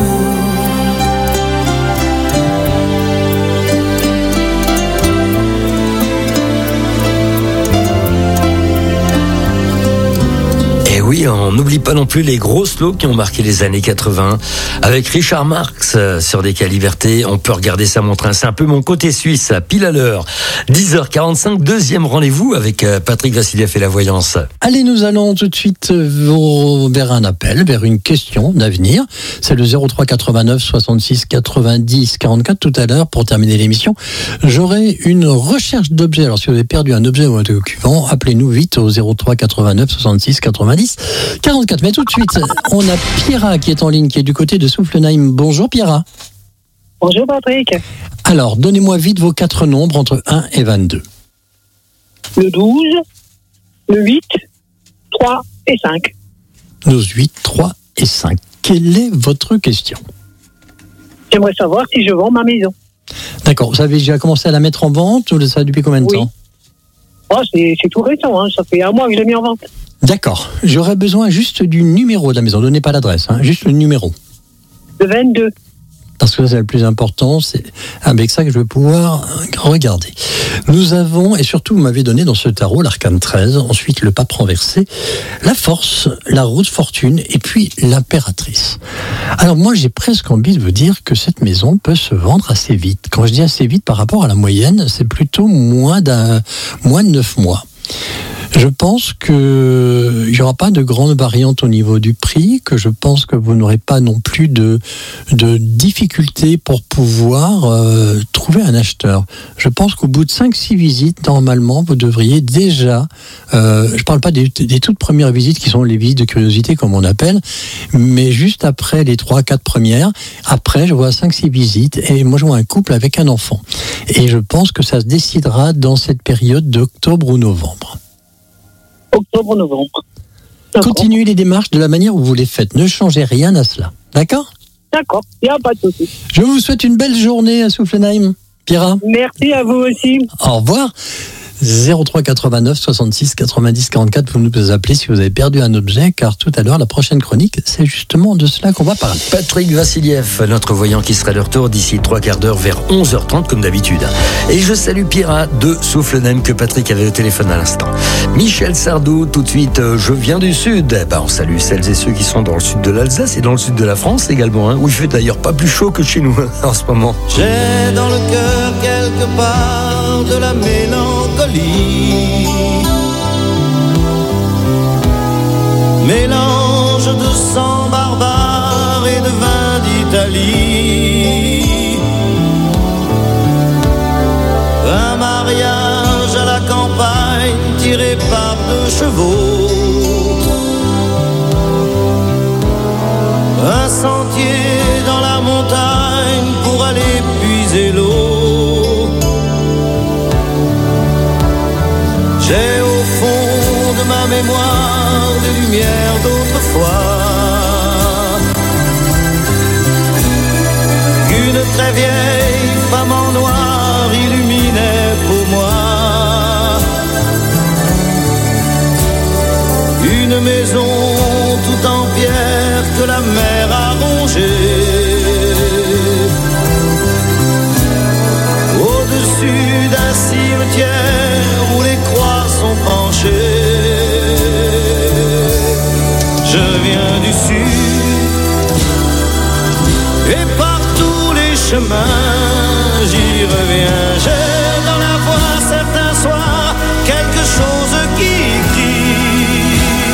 Speaker 1: Et oui, on n'oublie pas non plus les gros slows qui ont marqué les années quatre-vingts. Avec Richard Marx euh, sur D K Liberté, on peut regarder sa montre. Hein. C'est un peu mon côté suisse, pile à l'heure. dix heures quarante-cinq, deuxième rendez-vous avec euh, Patrick Vassiliev et la voyance.
Speaker 5: Allez, nous allons tout de suite euh, vers un appel, vers une question d'avenir. C'est le zéro trois quatre-vingt-neuf soixante-six quatre-vingt-dix quarante-quatre. Tout à l'heure, pour terminer l'émission, j'aurai une recherche d'objets. Alors, si vous avez perdu un objet ou un document, appelez-nous vite au zéro trois quatre-vingt-neuf soixante-six quatre-vingt-dix quarante-quatre. Mais tout de suite, on a Pierra qui est en ligne, qui est du côté de Soufflenheim. Bonjour Pierra.
Speaker 9: Bonjour Patrick.
Speaker 5: Alors, donnez-moi vite vos quatre nombres entre un et vingt-deux.
Speaker 9: Le douze, le huit, trois et cinq.
Speaker 5: douze, huit, trois et cinq. Quelle est votre question?
Speaker 9: J'aimerais savoir si je vends ma maison.
Speaker 5: D'accord. Vous avez déjà commencé à la mettre en vente ou ça depuis combien de
Speaker 9: Oui.
Speaker 5: temps?
Speaker 9: Oh, c'est, c'est tout récent, hein. Ça fait un mois que je l'ai mis en vente.
Speaker 5: D'accord. J'aurais besoin juste du numéro de la maison. Donnez pas l'adresse, hein. Juste le numéro.
Speaker 9: Le vingt-deux.
Speaker 5: Parce que ça, c'est le plus important, c'est avec ça que je vais pouvoir regarder. Nous avons, et surtout vous m'avez donné dans ce tarot l'arcane treize, ensuite le pape renversé, la force, la roue de fortune, et puis l'impératrice. Alors moi j'ai presque envie de vous dire que cette maison peut se vendre assez vite. Quand je dis assez vite par rapport à la moyenne, c'est plutôt moins d'un, moins de neuf mois. Je pense que il n'y aura pas de grande variante au niveau du prix, que je pense que vous n'aurez pas non plus de, de difficultés pour pouvoir euh, trouver un acheteur. Je pense qu'au bout de cinq six visites, normalement, vous devriez déjà, euh, je ne parle pas des, des toutes premières visites qui sont les visites de curiosité comme on appelle, mais juste après les trois quatre premières, après je vois cinq six visites et moi je vois un couple avec un enfant. Et je pense que ça se décidera dans cette période d'octobre ou novembre.
Speaker 9: Octobre-novembre.
Speaker 5: Continuez les démarches de la manière où vous les faites. Ne changez rien à cela. D'accord ?
Speaker 9: D'accord, il n'y a pas de souci.
Speaker 5: Je vous souhaite une belle journée à Soufflenheim, Pierra.
Speaker 9: Merci à vous aussi.
Speaker 5: Au revoir. zéro trois quatre-vingt-neuf soixante-six quatre-vingt-dix quarante-quatre, vous nous appelez si vous avez perdu un objet, car tout à l'heure, la prochaine chronique, c'est justement de cela qu'on va parler.
Speaker 1: Patrick Vassiliev, notre voyant qui sera de retour d'ici trois quarts d'heure vers onze heures trente comme d'habitude. Et je salue Pierra de Soufflenheim que Patrick avait au téléphone à l'instant. Michel Sardou, tout de suite, euh, je viens du sud. Ben, on salue celles et ceux qui sont dans le sud de l'Alsace et dans le sud de la France également, hein, où il fait d'ailleurs pas plus chaud que chez nous hein, en ce moment.
Speaker 24: J'ai dans le cœur quelque part de la mélancolie, mélange de sang barbare et de vin d'Italie. Un mariage à la campagne tiré par deux chevaux, un sentier dans la montagne pour aller puiser l'eau. J'ai au fond de ma mémoire des lumières d'autrefois qu'une très vieille femme en noir illuminait pour moi. Une maison tout en pierre que la mer a rongée, au-dessus d'un cimetière où les croix sont penchées. Je viens du sud et par tous les chemins j'y reviens. J'ai dans la voix certains soirs quelque chose qui crie,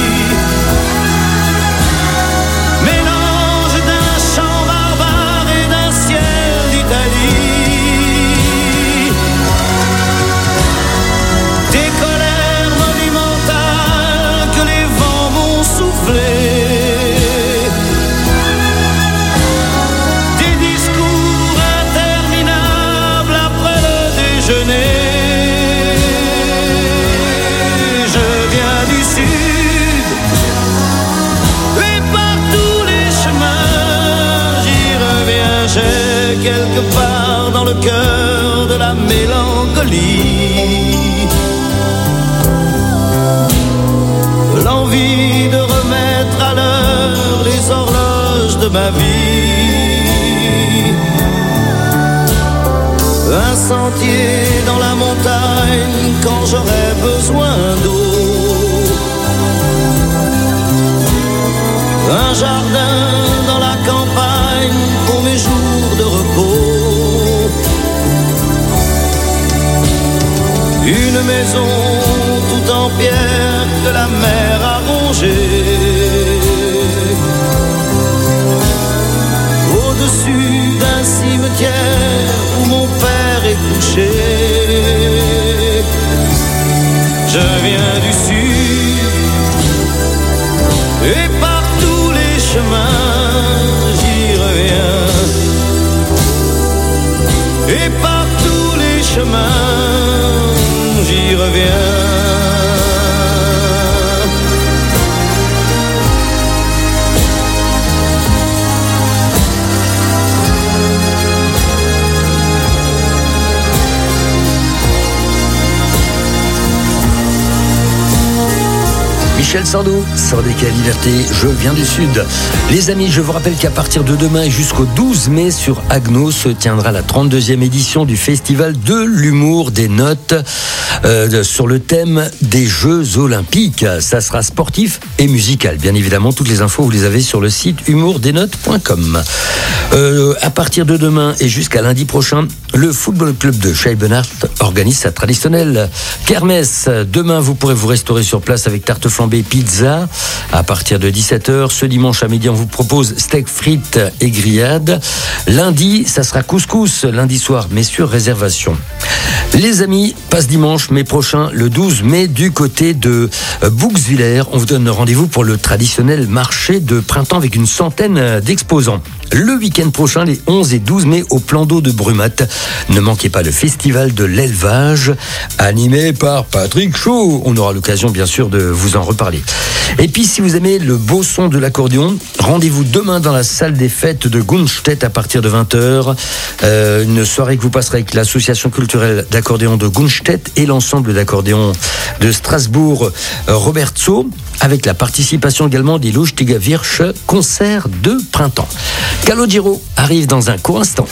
Speaker 24: mélange d'un chant barbare et d'un ciel d'Italie, des colères monumentales que les vents m'ont soufflées, des discours interminables après le déjeuner. Je viens du sud et par tous les chemins j'y reviens. J'ai quelque part dans le cœur de la mélancolie l'envie de remettre à l'heure les horloges de ma vie. Un sentier dans la montagne quand j'aurai besoin d'eau, un jardin dans la campagne pour mes jours de repos, une maison tout en pierre que la mer a rongée, au-dessus d'un cimetière où mon père est couché. Je viens du sud chemin, j'y reviens.
Speaker 1: Michel Sardou, Sardéca Liberté, je viens du Sud. Les amis, je vous rappelle qu'à partir de demain et jusqu'au douze mai sur Agno se tiendra la trente-deuxième édition du Festival de l'humour des notes euh, sur le thème des Jeux Olympiques. Ça sera sportif et musical. Bien évidemment, toutes les infos, vous les avez sur le site humour des notes point com. Euh, à partir de demain et jusqu'à lundi prochain, le Football Club de Scheibenhardt organise sa traditionnelle kermesse. Demain, vous pourrez vous restaurer sur place avec tarte flambée, pizza à partir de dix-sept heures. Ce dimanche à midi, on vous propose steak frites et grillades. Lundi, ça sera couscous lundi soir, mais sur réservation. Les amis, passe dimanche, mai prochain, le douze mai, du côté de Bouxwiller. On vous donne rendez-vous pour le traditionnel marché de printemps avec une centaine d'exposants. Le week-end prochain, les onze et douze mai, au plan d'eau de Brumat. Ne manquez pas le festival de l'élevage, animé par Patrick Chaud. On aura l'occasion, bien sûr, de vous en reparler. Et puis, si vous aimez le beau son de l'accordéon, rendez-vous demain dans la salle des fêtes de Gunstedt à partir de vingt heures. Euh, une soirée que vous passerez avec l'association culturelle d'accordéon de Gunstedt et l'ensemble d'accordéon de Strasbourg, Robertso, avec la participation également des Lustiger Wirch, concert de printemps. Calogero arrive dans un court instant.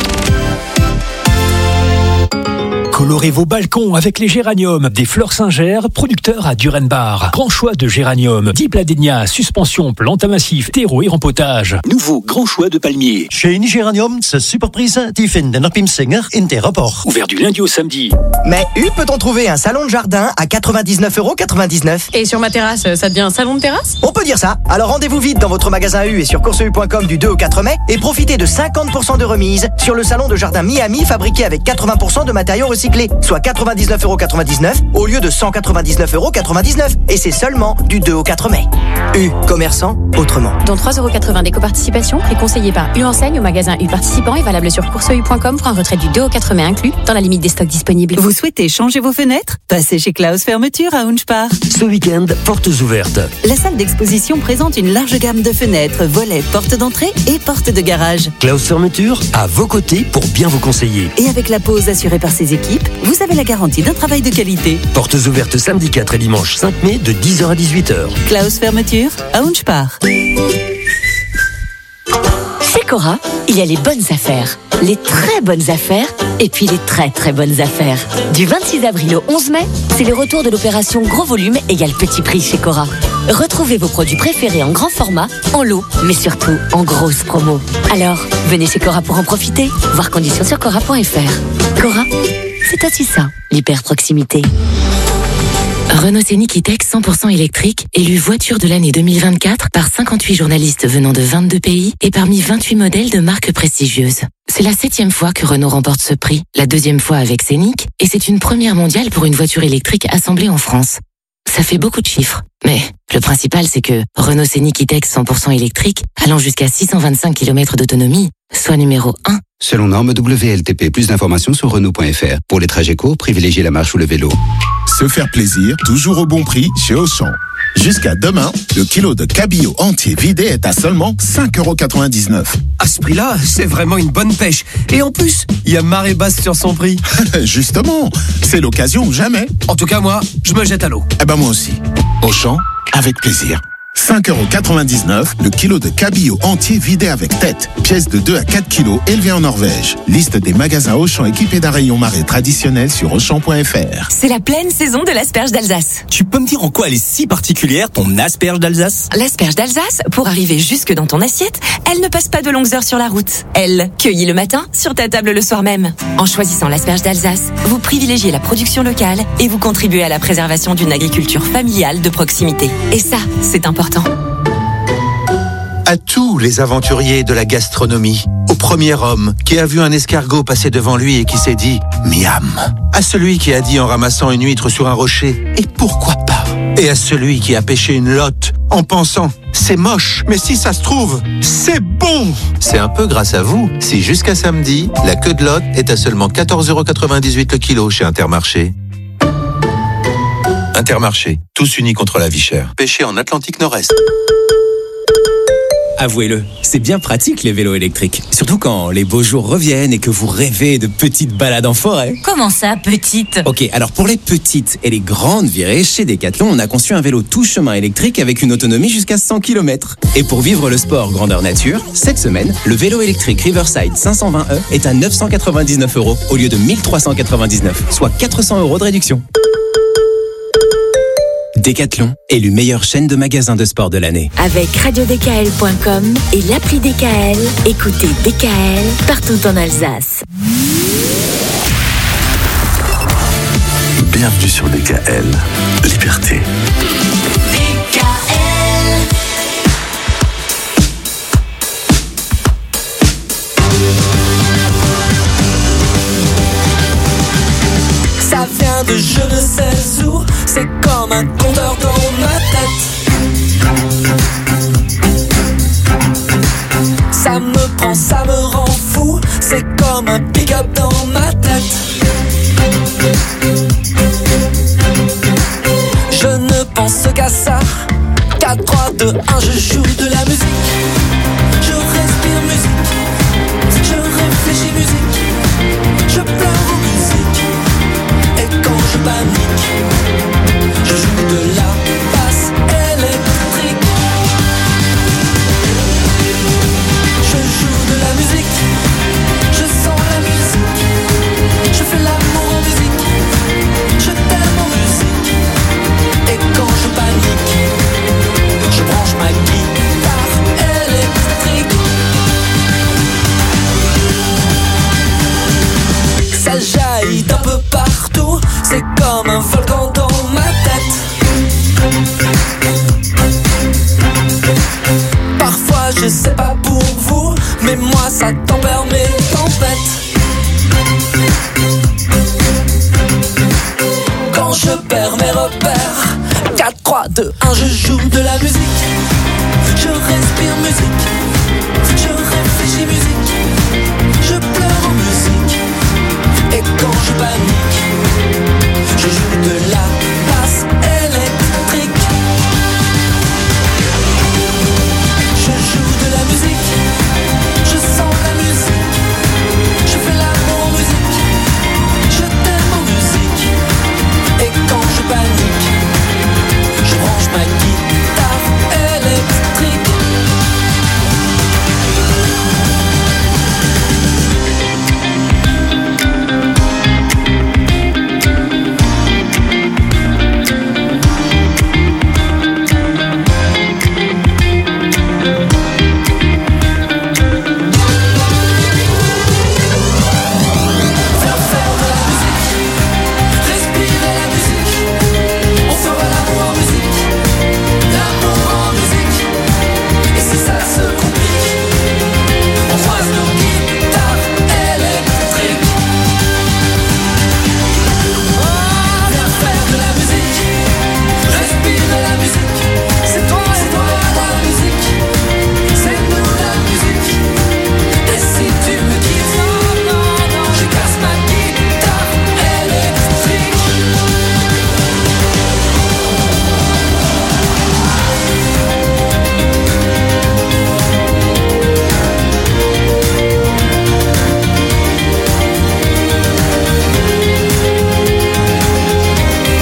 Speaker 22: Colorez vos balcons avec les géraniums des Fleurs Singer, producteurs à Durenbar. Grand choix de géraniums, dipladénia, suspension, plantes à massif, terreau et rempotage. Nouveau grand choix de palmiers.
Speaker 12: Chez Géranium, ce superprise, die finden op im Singer in der rapport.
Speaker 22: Ouvert du lundi au samedi.
Speaker 13: Mais où peut-on trouver un salon de jardin à quatre-vingt-dix-neuf euros quatre-vingt-dix-neuf?
Speaker 14: Et sur ma terrasse, ça devient un salon de terrasse?
Speaker 13: On peut dire ça. Alors rendez-vous vite dans votre magasin U et sur course u point com du deux au quatre mai et profitez de cinquante pour cent de remise sur le salon de jardin Miami fabriqué avec quatre-vingts pour cent de matériaux recyclés. Soit quatre-vingt-dix-neuf euros quatre-vingt-dix-neuf au lieu de cent quatre-vingt-dix-neuf euros quatre-vingt-dix-neuf. Et c'est seulement du deux au quatre mai. U, commerçant autrement.
Speaker 14: Dont trois euros quatre-vingts d'éco-participation, préconseillé par U Enseigne au magasin U participant et valable sur course u point com pour un retrait du deux au quatre mai inclus dans la limite des stocks disponibles.
Speaker 23: Vous souhaitez changer vos fenêtres? Passez chez Klaus Fermeture à Unspar.
Speaker 1: Ce week-end, portes ouvertes.
Speaker 23: La salle d'exposition présente une large gamme de fenêtres, volets, portes d'entrée et portes de garage.
Speaker 1: Klaus Fermeture, à vos côtés pour bien vous conseiller.
Speaker 23: Et avec la pause assurée par ses équipes, vous avez la garantie d'un travail de qualité.
Speaker 1: Portes ouvertes samedi quatre et dimanche cinq mai de dix heures à dix-huit heures.
Speaker 23: Klaus Fermeture à Unspar.
Speaker 21: Chez Cora, il y a les bonnes affaires, les très bonnes affaires et puis les très très bonnes affaires. Du vingt-six avril au onze mai, c'est le retour de l'opération Gros Volume égale Petit Prix chez Cora. Retrouvez vos produits préférés en grand format, en lot, mais surtout en grosse promo. Alors, venez chez Cora pour en profiter. Voir conditions sur cora point f r. Cora, c'est aussi ça, l'hyper proximité. Renault Scénic E-Tech cent pour cent électrique, élu voiture de l'année deux mille vingt-quatre par cinquante-huit journalistes venant de vingt-deux pays et parmi vingt-huit modèles de marques prestigieuses. C'est la septième fois que Renault remporte ce prix, la deuxième fois avec Scénic, et c'est une première mondiale pour une voiture électrique assemblée en France. Ça fait beaucoup de chiffres, mais le principal c'est que Renault Scénic E-Tech cent pour cent électrique, allant jusqu'à six cent vingt-cinq kilomètres d'autonomie, soit numéro un.
Speaker 15: Selon norme W L T P, plus d'informations sur Renault point f r. Pour les trajets courts, privilégiez la marche ou le vélo.
Speaker 7: Se faire plaisir, toujours au bon prix chez Auchan. Jusqu'à demain, le kilo de cabillaud entier vidé est à seulement cinq euros quatre-vingt-dix-neuf.
Speaker 16: À ce prix-là, c'est vraiment une bonne pêche. Et en plus, il y a marée basse sur son prix.
Speaker 7: Justement, c'est l'occasion ou jamais.
Speaker 16: En tout cas, moi, je me jette à l'eau.
Speaker 7: Eh ben moi aussi. Auchan, avec plaisir. cinq euros quatre-vingt-dix-neuf, le kilo de cabillaud entier vidé avec tête. Pièce de deux à quatre kilos élevée en Norvège. Liste des magasins Auchan équipés d'un rayon marée traditionnel sur auchan point f r.
Speaker 21: C'est la pleine saison de l'asperge d'Alsace.
Speaker 16: Tu peux me dire en quoi elle est si particulière, ton asperge d'Alsace?
Speaker 21: L'asperge d'Alsace, pour arriver jusque dans ton assiette, elle ne passe pas de longues heures sur la route. Elle, cueillie le matin, sur ta table le soir même. En choisissant l'asperge d'Alsace, vous privilégiez la production locale et vous contribuez à la préservation d'une agriculture familiale de proximité. Et ça, c'est important.
Speaker 20: À tous les aventuriers de la gastronomie, au premier homme qui a vu un escargot passer devant lui et qui s'est dit « miam », à celui qui a dit en ramassant une huître sur un rocher « et pourquoi pas », et à celui qui a pêché une lotte en pensant « c'est moche, mais si ça se trouve, c'est bon. C'est un peu grâce à vous si jusqu'à samedi, la queue de Lot est à seulement quatorze euros quatre-vingt-dix-huit le kilo chez Intermarché. Intermarché, tous unis contre la vie chère. Pêché en Atlantique Nord-Est.
Speaker 4: Avouez-le, c'est bien pratique les vélos électriques. Surtout quand les beaux jours reviennent et que vous rêvez de petites balades en forêt.
Speaker 21: Comment ça, petite?
Speaker 4: Ok, alors pour les petites et les grandes virées, chez Decathlon, on a conçu un vélo tout chemin électrique avec une autonomie jusqu'à cent kilomètres. Et pour vivre le sport grandeur nature, cette semaine, le vélo électrique Riverside cinq cent vingt E est à neuf cent quatre-vingt-dix-neuf euros au lieu de mille trois cent quatre-vingt-dix-neuf, soit quatre cents euros de réduction. Decathlon, élu meilleure chaîne de magasins de sport de l'année.
Speaker 21: Avec radio d k l point com et l'appli D K L, écoutez D K L partout en Alsace.
Speaker 11: Bienvenue sur D K L, Liberté.
Speaker 2: D K L.
Speaker 24: Ça vient de je ne sais où, c'est comme un compteur dans ma tête. Ça me prend, ça me rend fou, c'est comme un pick-up dans ma tête. Je ne pense qu'à ça, quatre, trois, deux, un, je joue de la musique. Je respire musique, je réfléchis musique, je pleure aux musique. Et quand je panique, je joue de la basse électrique. Je joue de la musique, je sens la musique. Je fais l'amour en musique, je t'aime en musique. Et quand je panique, je branche ma guitare électrique. Ça jaillit d'un peu partout, c'est comme un volcan dans ma tête. Parfois je sais pas pour vous, mais moi ça tempère mes tempêtes. Quand je perds mes repères, quatre, trois, deux, un, je joue de la musique.